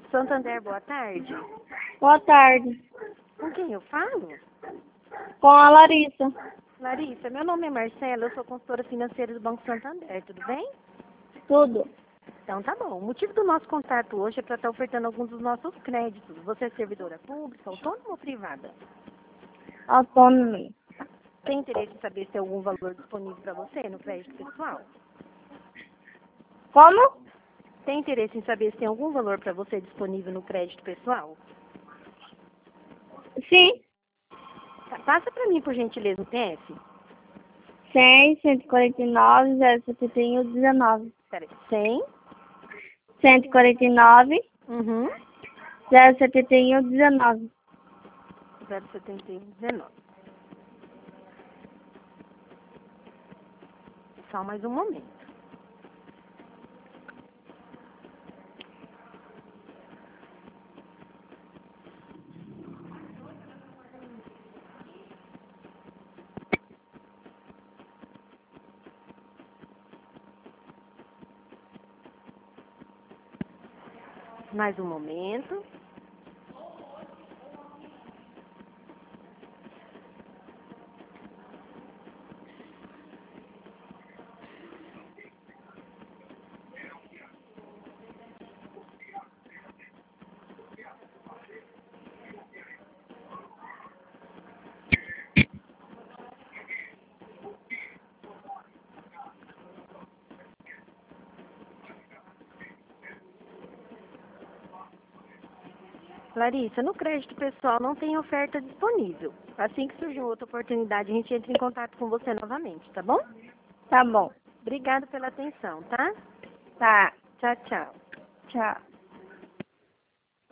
Santander, boa tarde. Boa tarde. Com quem eu falo? Com a Larissa. Larissa, meu nome é Marcela, eu sou consultora financeira do Banco Santander, tudo bem? Tudo. Então tá bom. O motivo do nosso contato hoje é para estar ofertando alguns dos nossos créditos. Você é servidora pública, autônoma ou privada? Autônomo. Tem interesse em saber se tem algum valor disponível para você no crédito pessoal? Como? Tem interesse em saber se tem algum valor para você disponível no crédito pessoal? Sim. Passa para mim, por gentileza, o TF. 100, 149, 071, 19. Peraí. 100. 149, Uhum. 071, 19. 071, 19. Só mais um momento. Mais um momento. Larissa, no crédito pessoal não tem oferta disponível. Assim que surgir outra oportunidade, a gente entra em contato com você novamente, tá bom? Tá bom. Obrigada pela atenção, tá? Tá. Tchau, tchau. Tchau.